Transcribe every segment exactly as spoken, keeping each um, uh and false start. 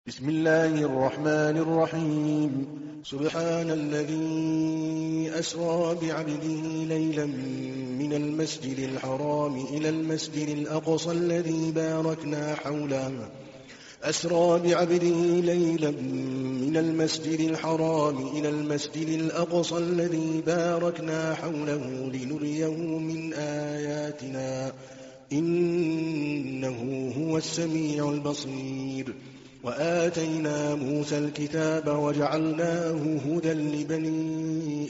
بسم الله الرحمن الرحيم سبحان الذي أسرى بعبده ليلا من المسجد الحرام إلى المسجد الأقصى الذي باركنا حوله أسرى بعبده ليلا من المسجد الحرام إلى المسجد الأقصى الذي باركنا حوله لنريه من آياتنا إنه هو السميع البصير. وآتينا موسى الكتاب وجعلناه هدى لبني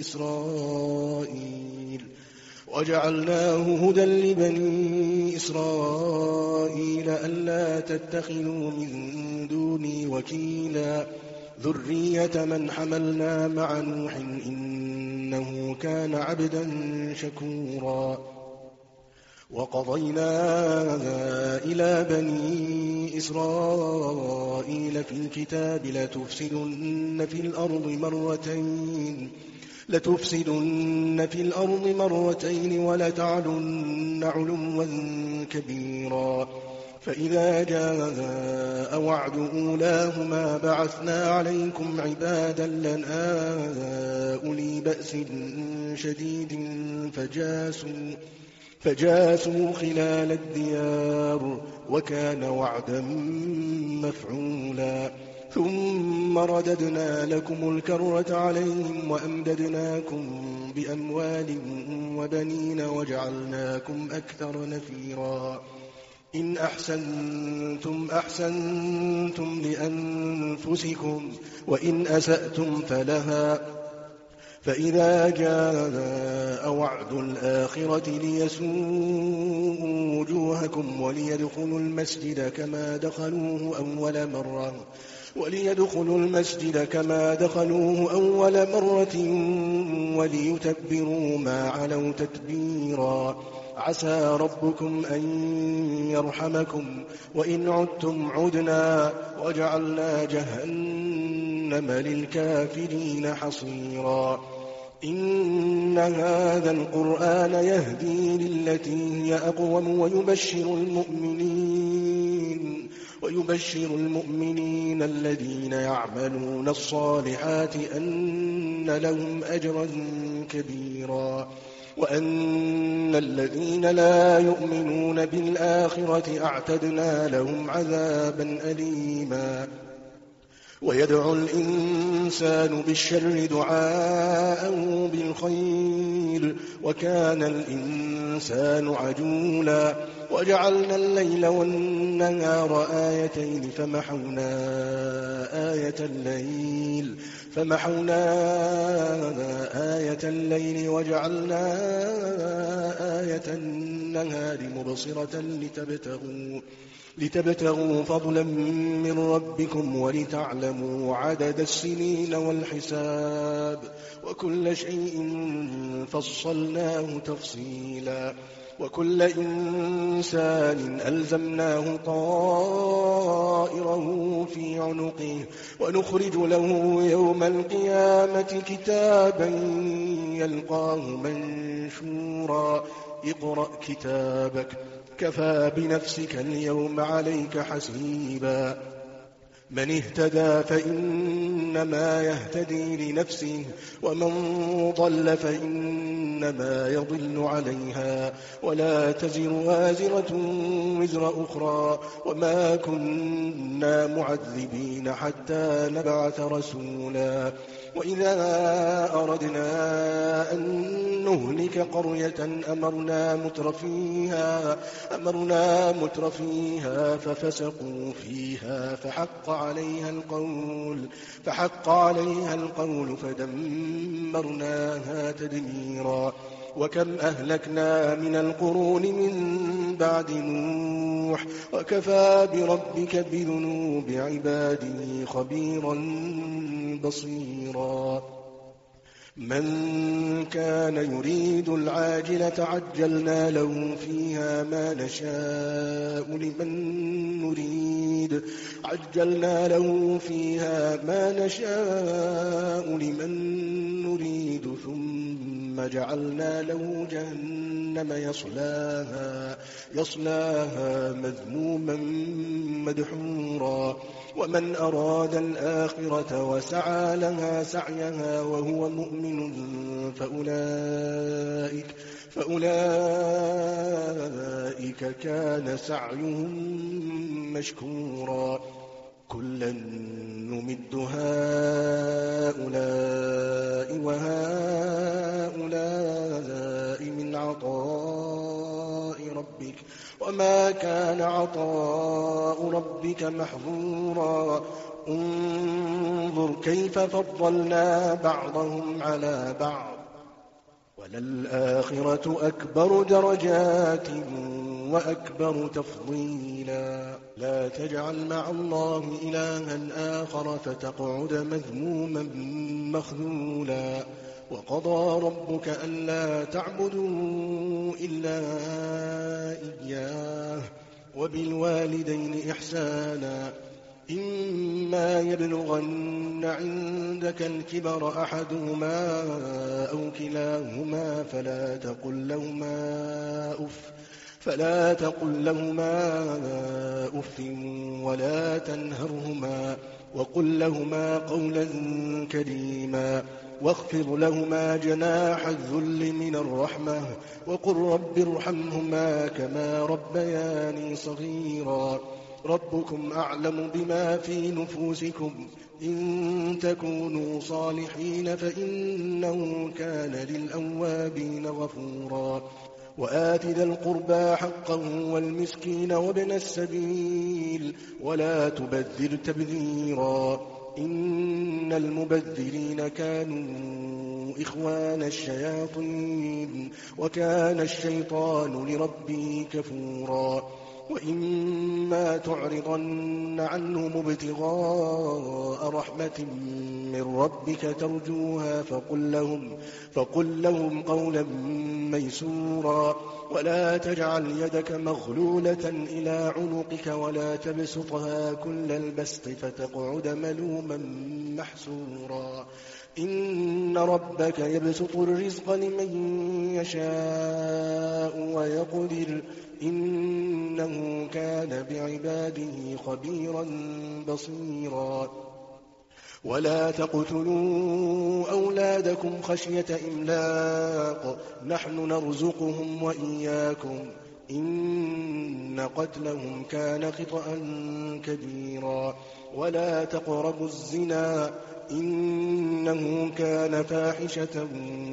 إسرائيل وجعلناه هدى لبني إسرائيل ألا تتخذوا من دوني وكيلا ذرية من حملنا مع نوح إنه كان عبدا شكورا. وقضينا إلى بني إسرائيل في الكتاب لتفسدن في الأرض مرتين لتفسدن في الأرض مرتين ولتعلن علوا كبيرا. فإذا جاء وعد أولاهما بعثنا عليكم عبادا لنا أولي بأس شديد فجاسوا فجاسوا خلال الديار وكان وعدا مفعولا. ثم رددنا لكم الكرة عليهم وأمددناكم بأموال وبنين وجعلناكم أكثر نفيرا. إن أحسنتم أحسنتم لأنفسكم وإن أسأتم فلها. فإذا جاء وعد الآخرة ليسوءوا وجوهكم وليدخلوا المسجد كما دخلوه أول مرة وليدخلوا المسجد كما دخلوه أول مرة وليتبروا ما علوا تتبيرا. عسى ربكم أن يرحمكم وإن عدتم عدنا وجعلنا جهنم للكافرين حصيرا. إن هذا القرآن يهدي للتي هي أقوم ويبشر المؤمنين ويبشر المؤمنين الذين يعملون الصالحات أن لهم أجرا كبيرا وأن الذين لا يؤمنون بالآخرة أعتدنا لهم عذابا أليما. ويدعو الإنسان بالشر دعاءه بالخير وكان الإنسان عجولا. وجعلنا الليل والنهار آيتين فمحونا آية الليل فمحونا آية الليل وجعلنا آية النهار مبصرة لتبتغوا لتبتغوا فضلا من ربكم ولتعلموا عدد السنين والحساب وكل شيء فصلناه تفصيلا. وكل إنسان ألزمناه طائره في عنقه ونخرج له يوم القيامة كتابا يلقاه منشورا. اقرأ كتابك كفى بنفسك اليوم عليك حسيبا. من اهتدى فإنما يهتدي لنفسه ومن ضل فإنما يضل عليها ولا تزر وازرة وزر أخرى وما كنا معذبين حتى نبعث رسولا. وإذا أردنا أن نهلك قرية أمرنا مترفيها أمرنا مترفيها ففسقوا فيها فحق عليها القول فحق عليها القول فدمرناها تدميرا. وكم أهلكنا من القرون من بعد نوح وكفى بربك بذنوب عباده خبيرا بصيرا. من كان يريد العاجلة عجلنا له فيها ما نشاء لمن نريد عجلنا له فيها ما نشاء لمن نريد ثم جعلنا له جهنم يصلاها يصلاها مذموما مدحورا. ومن أراد الآخرة وسعى لها سعيها وهو مؤمن فأولئك, فأولئك كان سعيهم مشكورا كلا نمد هؤلاء وهؤلاء من عطاء ربك وما كان عطاء ربك محظورا انظر كيف فضلنا بعضهم على بعض وللآخرة أكبر درجات وأكبر تفضيلا لا تجعل مع الله إلها آخر فتقعد مذموما مخذولا وقضى ربك ألا تعبدوا إلا إياه وبالوالدين إحسانا إما يبلغن عندك الكبر أحدهما أو كلاهما فلا تقل لهما أف فلا تقل لهما أف ولا تنهرهما وقل لهما قولا كريما واخفض لهما جناح الذل من الرحمة وقل رب ارحمهما كما ربياني صغيرا ربكم أعلم بما في نفوسكم إن تكونوا صالحين فإنه كان للأوابين غفورا وآت ذا القربى حقه والمسكين وابن السبيل ولا تبذر تبذيرا إن المبذرين كانوا إخوان الشياطين وكان الشيطان لربه كفورا وإما تعرضن عنهم ابتغاء رحمة من ربك ترجوها فقل لهم, فقل لهم قولا ميسورا ولا تجعل يدك مغلولة إلى عنقك ولا تبسطها كل البسط فتقعد ملوما محسورا إن ربك يبسط الرزق لمن يشاء ويقدر إنه كان بعباده خبيرا بصيرا ولا تقتلوا أولادكم خشية إملاق نحن نرزقهم وإياكم إن قتلهم كان خطأ كبيرا ولا تقربوا الزنا إنه كان فاحشة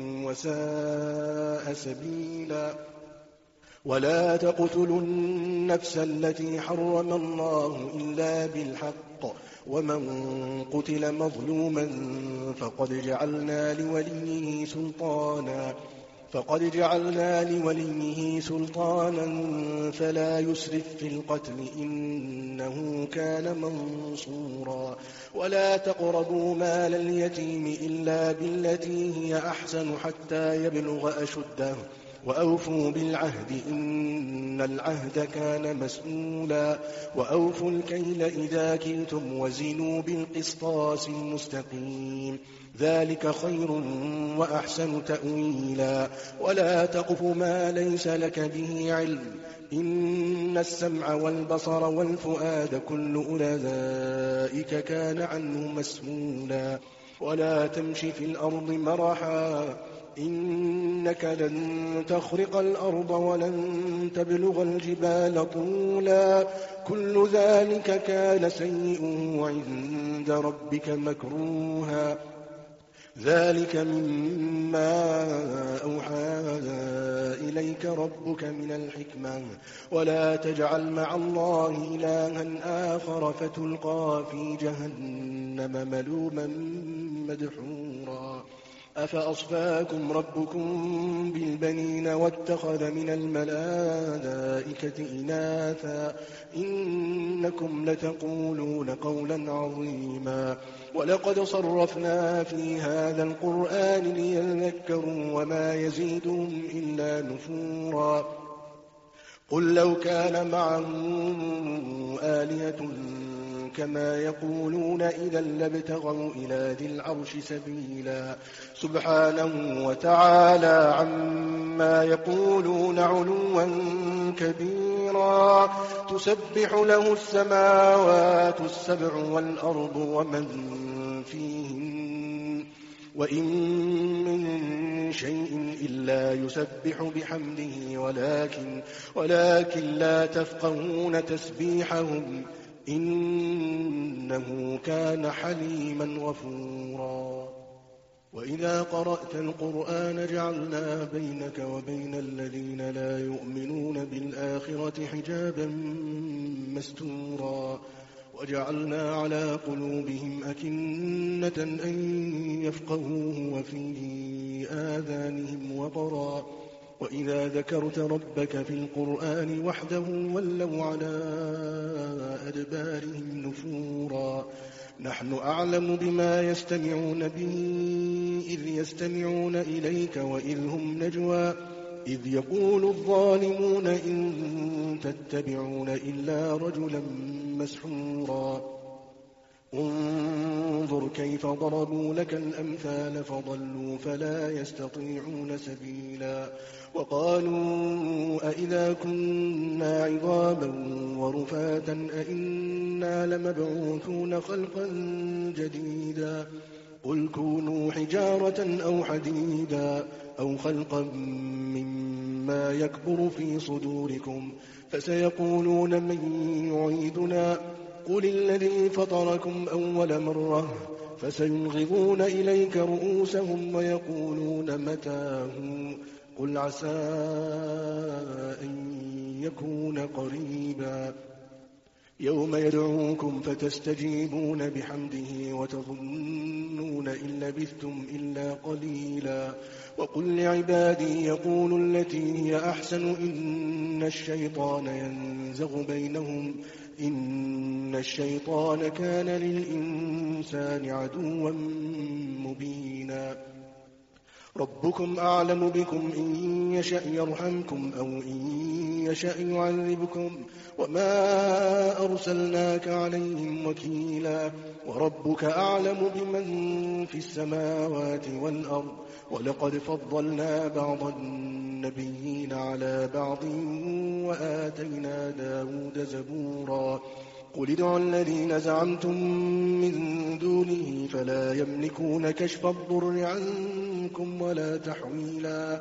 وساء سبيلا ولا تقتلوا النفس التي حرم الله إلا بالحق ومن قتل مظلوما فقد جعلنا لوليه سلطانا فقد جعلنا لوليه سلطانا فلا يسرف في القتل إنه كان منصورا ولا تقربوا مال اليتيم إلا بالتي هي أحسن حتى يبلغ أشده وأوفوا بالعهد إن العهد كان مسؤولا وأوفوا الكيل إذا كلتم وزنوا بالقسطاس المستقيم ذلك خير وأحسن تأويلا ولا تقف ما ليس لك به علم إن السمع والبصر والفؤاد كل أولئك كان عنه مسؤولا ولا تمش في الأرض مرحا إنك لن تخرق الأرض ولن تبلغ الجبال طولا كل ذلك كان سيئه عند ربك مكروها ذلك مما أوحى إليك ربك من الحكمة ولا تجعل مع الله إلها آخر فتلقى في جهنم ملوما مدحورا أفأصفاكم ربكم بالبنين واتخذ من الملائكة إناثا إنكم لتقولون قولا عظيما ولقد صرفنا في هذا القرآن ليذكروا وما يزيدهم إلا نفورا قل لو كان معه آلهة كما يقولون إذا لابتغوا إلى ذي العرش سبيلا سبحانه وتعالى عما يقولون علوا كبيرا تسبح له السماوات السبع والأرض ومن فيهن وإن من شيء إلا يسبح بحمده ولكن, ولكن لا تفقهون تسبيحهم إنه كان حليما غفورا وإذا قرأت القرآن جعلنا بينك وبين الذين لا يؤمنون بالآخرة حجابا مستورا وجعلنا على قلوبهم أكنة أن يفقهوه وفي آذانهم وقرا وإذا ذكرت ربك في القرآن وحده ولوا على أدبارهم نفورا نحن أعلم بما يستمعون به إذ يستمعون إليك وإذ هم نجوى إذ يقول الظالمون إن تتبعون إلا رجلا مسحورا انظر كيف ضربوا لك الأمثال فضلوا فلا يستطيعون سبيلا وقالوا أئذا كنا عظاما ورفاتا أئنا لمبعوثون خلقا جديدا قل كونوا حجارة أو حديدا أو خلقا مما يكبر في صدوركم فسيقولون من يعيدنا قل الذي فطركم أول مرة فسينغضون إليك رؤوسهم ويقولون متاه قل عسى أن يكون قريبا يوم يدعوكم فتستجيبون بحمده وتظنون إن لبثتم إلا قليلا وقل لعبادي يقولوا التي هي أحسن إن الشيطان ينزغ بينهم إن الشيطان كان للإنسان عدوا مبينا ربكم أعلم بكم إن يشأ يرحمكم أو إن يشأ يعذبكم وما أرسلناك عليهم وكيلا وربك أعلم بمن في السماوات والأرض ولقد فضلنا بعض النبيين على بعض وآتينا داود زبورا قل ادعوا الذين زعمتم من دونه فلا يملكون كشف الضر عنكم ولا تحويلا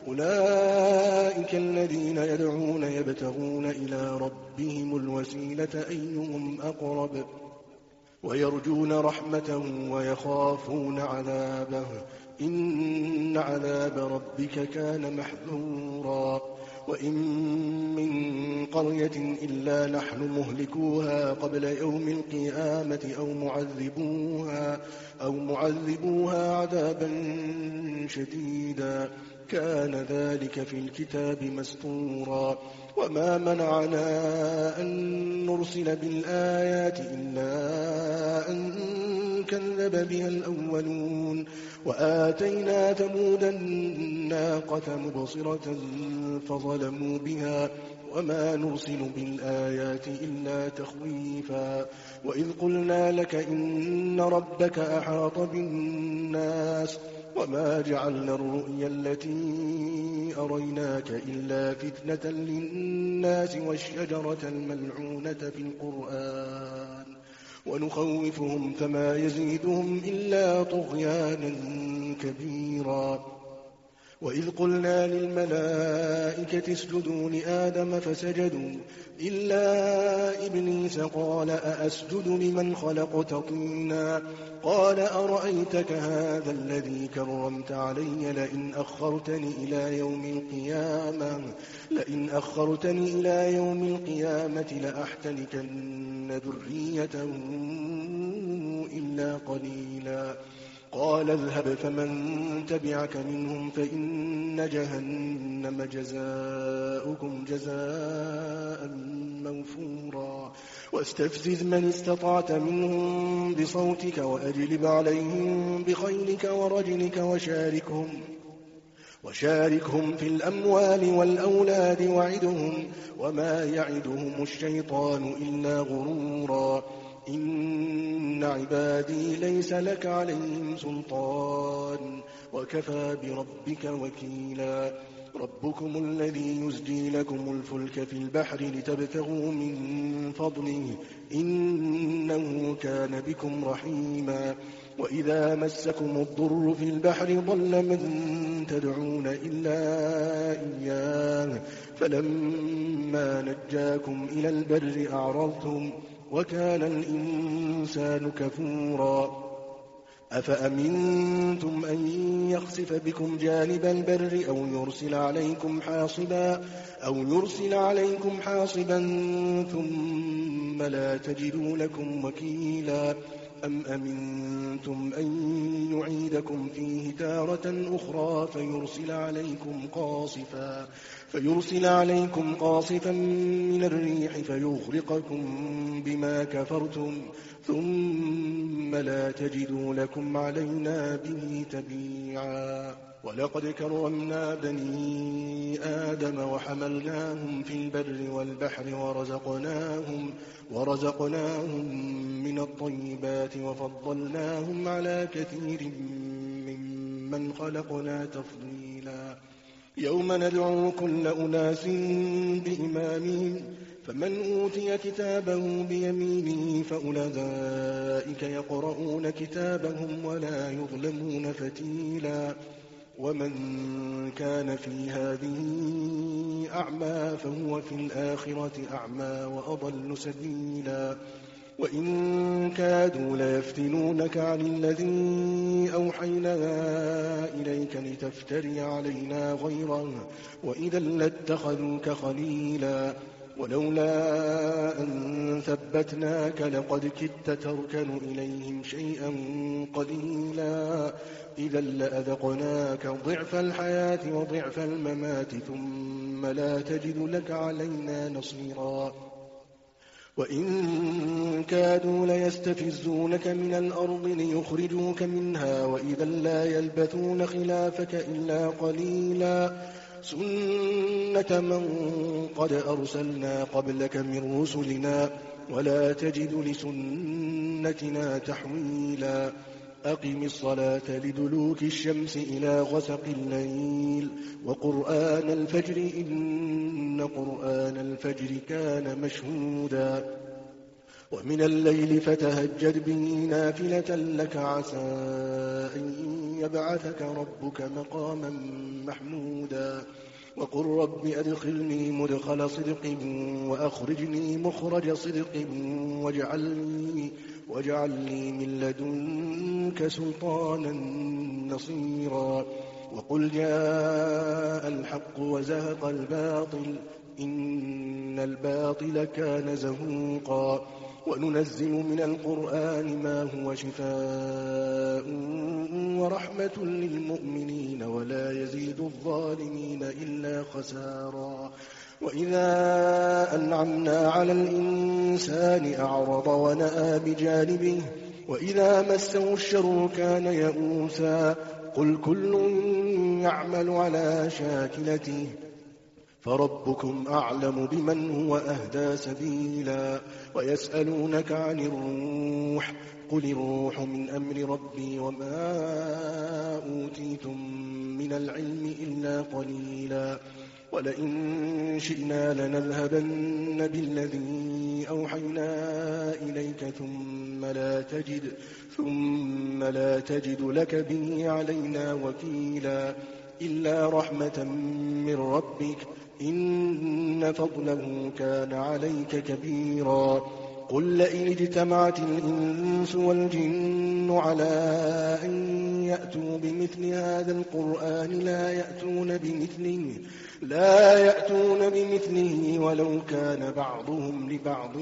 أولئك الذين يدعون يبتغون إلى ربهم الوسيلة أيهم أقرب ويرجون رحمته ويخافون عذابه إن عذاب ربك كان محذورا وإن من قرية إلا نحن مهلكوها قبل يوم القيامة أو معذبوها, أو معذبوها عذابا شديدا كان ذلك في الكتاب مسطورا وما منعنا أن نرسل بالآيات إلا أن كذب بها الأولون وآتينا ثمود الناقة مبصرة فظلموا بها وما نرسل بالآيات إلا تخويفا وإذ قلنا لك إن ربك أحاط بالناس وما جعلنا الرؤيا التي أريناك إلا فتنة للناس والشجرة الملعونة في القرآن ونخوفهم فما يزيدهم إلا طغيانا كبيرا وإذ قلنا للملائكة اسجدوا لآدم فسجدوا إلا إبليس قال أأسجد لمن خلقت طينا قال أرأيتك هذا الذي كرمت علي لئن أخرتني إلى يوم القيامة لئن أخرتني إلى يوم القيامة لأحتنكن ذريته إلا قليلا قال اذهب فمن تبعك منهم فإن جهنم جزاؤكم جزاء موفورا واستفزز من استطعت منهم بصوتك وأجلب عليهم بخيلك ورجلك وشاركهم وشاركهم في الأموال والأولاد وعدهم وما يعدهم الشيطان إلا غرورا إن عبادي ليس لك عليهم سلطان وكفى بربك وكيلا ربكم الذي يزجي لكم الفلك في البحر لتبتغوا من فضله إنه كان بكم رحيما وإذا مسكم الضر في البحر ضل من تدعون إلا إياه فلما نجاكم إلى البر أعرضتم وكان الإنسان كفورا أفأمنتم أن يخسف بكم جانب البر أو يرسل عليكم حاصبا أو يرسل عليكم حاصبا ثم لا تجدوا لكم وكيلا أم أمنتم أن يعيدكم فيه تارة أخرى فيرسل عليكم قاصفا فيرسل عليكم قاصفا من الريح فيغرقكم بما كفرتم ثم لا تجدوا لكم علينا به تبيعا ولقد كرمنا بني آدم وحملناهم في البر والبحر ورزقناهم, ورزقناهم من الطيبات وفضلناهم على كثير ممن خلقنا تفضيلا يوم ندعو كل أناس بإمامهم فمن أوتي كتابه بيمينه فأولئك يقرؤون كتابهم ولا يظلمون فتيلا ومن كان في هذه أعمى فهو في الآخرة أعمى وأضل سبيلا وإن كادوا ليفتنونك عن الذي أوحينا إليك لتفتري علينا غيره وإذا لاتخذوك خليلا ولولا أن ثبتناك لقد كدت تركن إليهم شيئا قليلا إذا لأذقناك ضعف الحياة وضعف الممات ثم لا تجد لك علينا نصيرا وإن كادوا ليستفزونك من الأرض ليخرجوك منها وإذا لا يلبثون خلافك إلا قليلا سنة من قد أرسلنا قبلك من رسلنا ولا تجد لسنتنا تحويلا أقم الصلاة لدلوك الشمس إلى غسق الليل وقرآن الفجر إن قرآن الفجر كان مشهودا ومن الليل فتهجد به نافلة لك عسى أن يبعثك ربك مقاما محمودا وقل رب أدخلني مدخل صدق وأخرجني مخرج صدق واجعلني, واجعلني من لدنك سلطانا نصيرا وقل جاء الحق وزهق الباطل إن الباطل كان زهوقا وننزل من القرآن ما هو شفاء ورحمة للمؤمنين ولا يزيد الظالمين إلا خسارا وإذا أنعمنا على الإنسان أعرض ونأى بجانبه وإذا مسه الشر كان يئوسا قل كل يعمل على شاكلته فربكم أعلم بمن هو أهدى سبيلا ويسألونك عن الروح قل الروح من أمر ربي وما أوتيتم من العلم إلا قليلا ولئن شئنا لنذهبن بالذي أوحينا إليك ثم لا تجد, ثم لا تجد لك به علينا وكيلا إلا رحمة من ربك إن فضله كان عليك كبيرا قل لئن اجتمعت الإنس والجن على أن يأتوا بمثل هذا القرآن لا يأتون بمثله, لا يأتون بمثله ولو كان بعضهم لبعض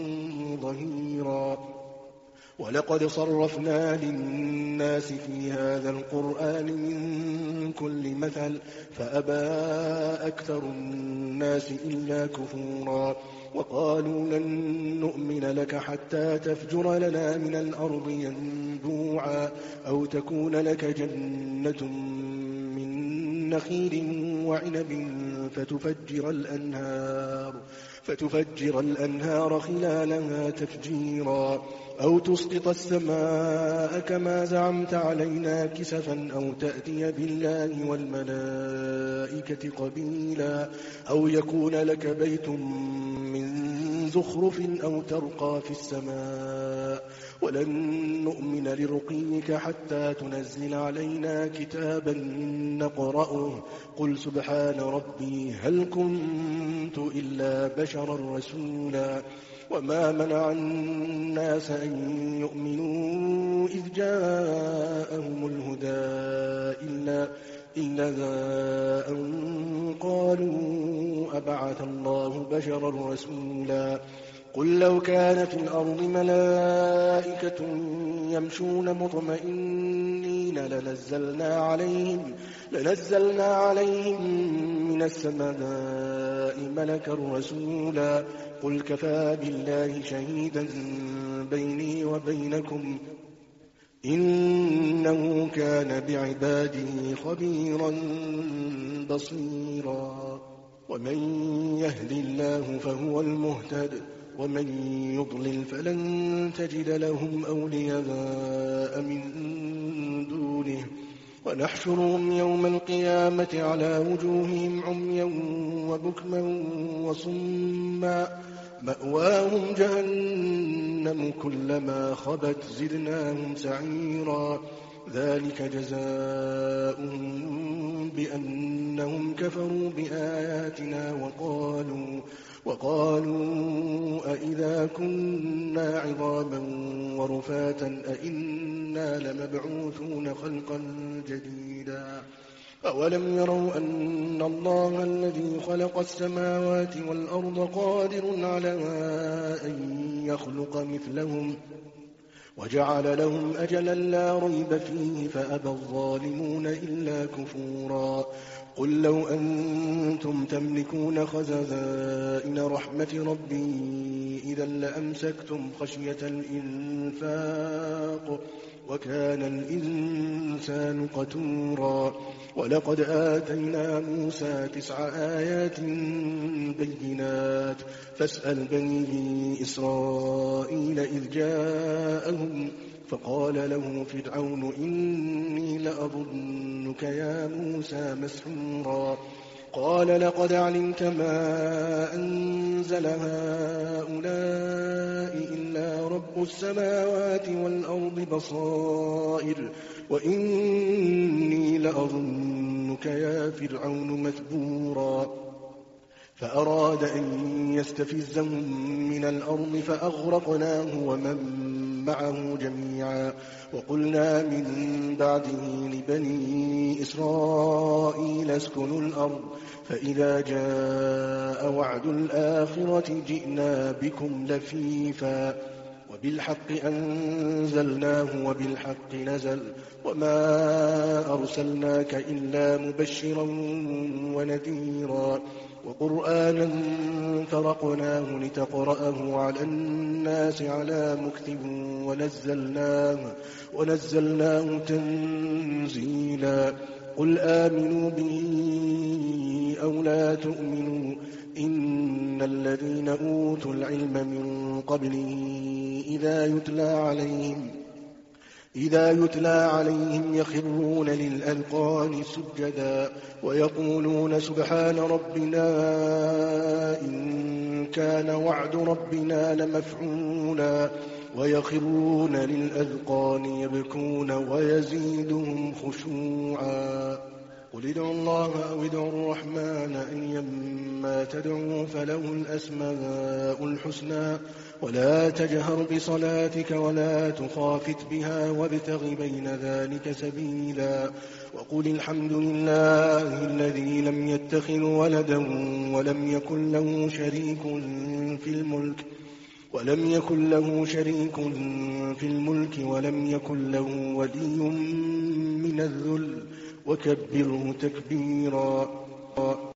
ظهيرا ولقد صرفنا للناس في هذا القرآن من كل مثل فأبى أكثر الناس إلا كفورا وقالوا لن نؤمن لك حتى تفجر لنا من الأرض ينبوعا أو تكون لك جنة من نخيل وعنب فتفجر الأنهار فتفجر الأنهار خلالها تفجيرا أو تسقط السماء كما زعمت علينا كسفا أو تأتي بالله والملائكة قبيلا أو يكون لك بيت من زخرف أو ترقى في السماء ولن نؤمن لرقيك حتى تنزل علينا كتابا نقرأه قل سبحان ربي هل كنت إلا بشرا رسولا وما منع الناس أن يؤمنوا إذ جاءهم الهدى إلا, إلا أن قالوا أبعث الله بشرا رسولا قل لو كان في الأرض ملائكة يمشون مطمئنين لنزلنا عليهم, لنزلنا عليهم من السماء ملكا رسولا قل كفى بالله شهيدا بيني وبينكم إنه كان بعباده خبيرا بصيرا ومن يهد الله فهو المهتد ومن يضلل فلن تجد لهم أولياء من دونه ونحشرهم يوم القيامة على وجوههم عميا وبكما وصما مأواهم جهنم كلما خبت زدناهم سعيرا ذلك جزاؤهم بأنهم كفروا بآياتنا وقالوا وقالوا أئذا كنا عظاما ورفاتا أئنا لمبعوثون خلقا جديدا أولم يروا أن الله الذي خلق السماوات والأرض قادر على أن يخلق مثلهم وجعل لهم أجلا لا ريب فيه فأبى الظالمون إلا كفورا قل لو أنتم تملكون خزائن رحمة ربي إذا لأمسكتم خشية الإنفاق وكان الإنسان قتورا ولقد آتينا موسى تسع آيات بينات فاسأل بني إسرائيل إذ جاءهم فقال له فرعون إني لأظنك يا موسى مسحورا قال لقد علمت ما أنزل هؤلاء إلا رب السماوات والأرض بصائر وإني لأظنك يا فرعون مثبورا فأراد أن يستفزهم من الأرض فأغرقناه ومن معه جميعا وقلنا من بعده لبني إسرائيل اسكنوا الأرض فإذا جاء وعد الآخرة جئنا بكم لفيفا وبالحق أنزلناه وبالحق نزل وما أرسلناك إلا مبشرا ونذيرا وقرآنا فرقناه لتقرأه على الناس على مكث ونزلناه, ونزلناه تنزيلا قل آمنوا به أو لا تؤمنوا إن الذين أوتوا العلم من قبله إذا يتلى عليهم إذا يتلى عليهم يخرون للأذقان سجدا ويقولون سبحان ربنا إن كان وعد ربنا لمفعولا ويخرون للأذقان يبكون ويزيدهم خشوعا قل ادعوا الله أو ادعوا الرحمن أيما تدعوا فله الأسماء الحسنى ولا تجهر بصلاتك ولا تخافت بها وابتغ بين ذلك سبيلا وقل الحمد لله الذي لم يتخذ ولدا ولم يكن له شريك في الملك ولم يكن له شريك في الملك ولم يكن له ولي من الذل وكبره تكبيرا